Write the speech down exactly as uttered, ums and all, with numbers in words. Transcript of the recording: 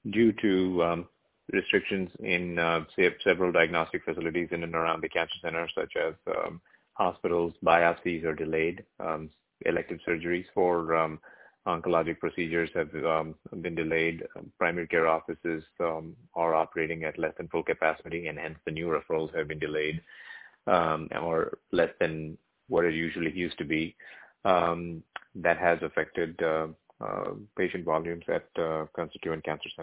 due to um, restrictions in uh, say, several diagnostic facilities in and around the cancer center, such as um, hospitals, biopsies are delayed. Um, elective surgeries for um, oncologic procedures have um, been delayed. Um, primary care offices um, are operating at less than full capacity, and hence the new referrals have been delayed um, or less than what it usually used to be. Um, that has affected uh, uh, patient volumes at uh, constituent cancer centers.